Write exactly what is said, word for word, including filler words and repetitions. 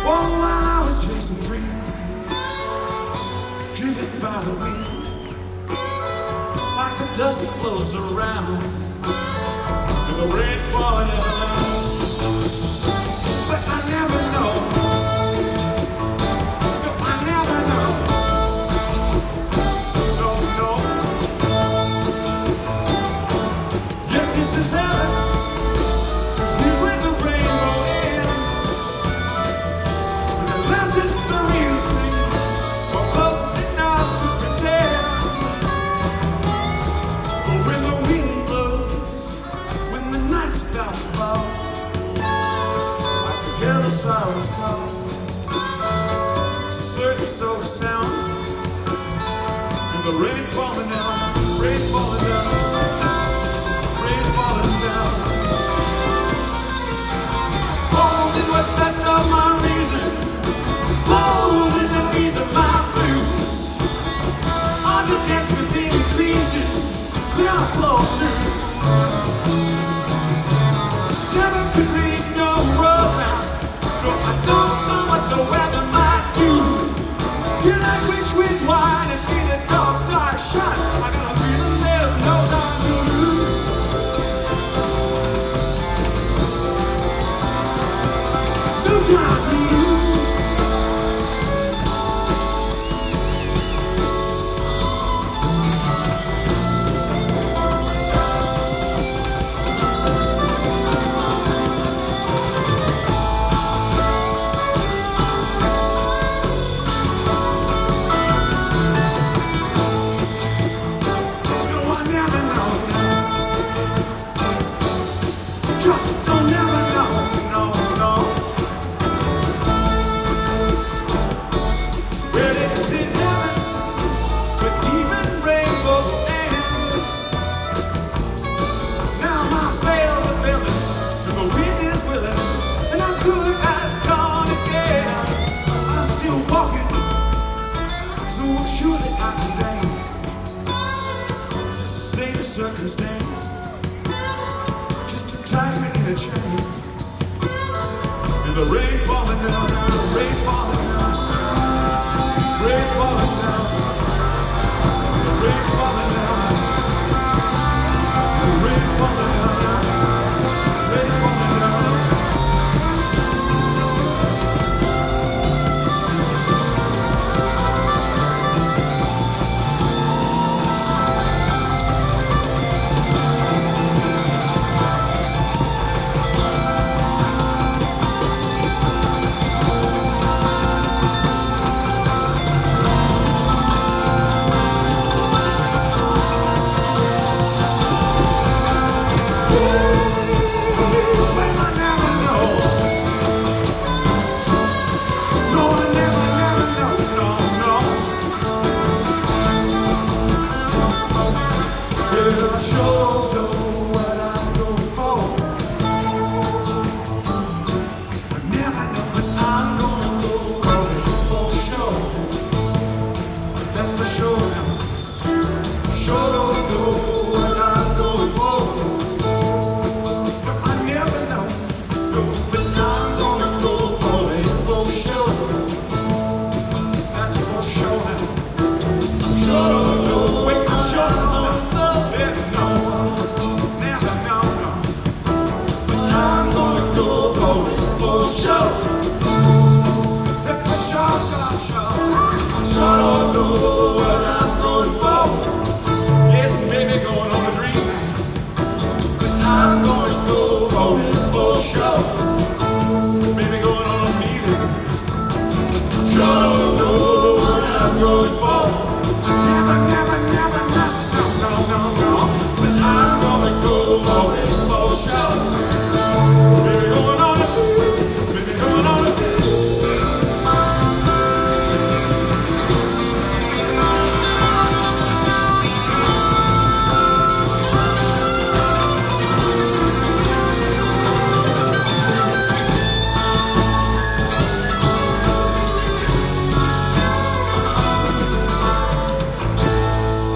Oh, while I was chasing dreams, driven by the wind, like the dust that blows around, and the rain falling down. But I never know, no, I never know, no, no. Yes, this is heaven, 'cause here's where the rainbow ends. And unless it's the real thing, or close enough to pretend. But when the wind blows, when the night's about to fall, I can hear the sirens call. It's a certain sort of sound, and the rain falling down, rain falling down, rain falling down. Holes in what's left of my reason, holes in the knees of my blues. Odds against me being increasing, but I blow through. Never could read no roadmap, no, I don't know what the weather might do. You're like rich with wine and see the dog start shut. I got a feeling there's no time to lose. No time to lose. No, I never know. Just don't never know. No, no. Well, it's been heaven, but even rainbows will end. Now my sails are filling, and the wind is willing, and I'm good as gone again. I'm still walking, so surely I can dance. Just to save the circumstance, just to tie me in a chains. And the rain falling down, the rain falling down, rain falling down.